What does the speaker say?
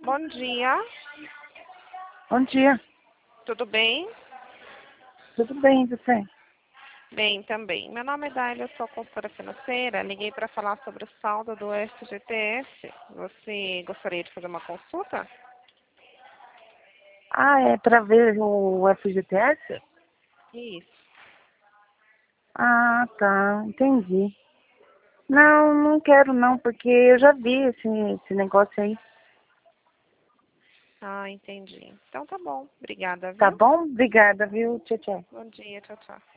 Bom dia, Bom dia, tudo bem? tudo bem, você? Bem, também. Meu nome é Dália, eu sou consultora financeira. Liguei para falar sobre o saldo do FGTS. Você gostaria de fazer uma consulta? Ah, é para ver o FGTS? Isso. Ah, tá, entendi. Não, não quero não, porque eu já vi esse negócio aí. Ah, entendi. Então tá bom. Obrigada, Tá viu? bom? Obrigada, viu? Tchau, tchau. Bom dia, tchau, tchau.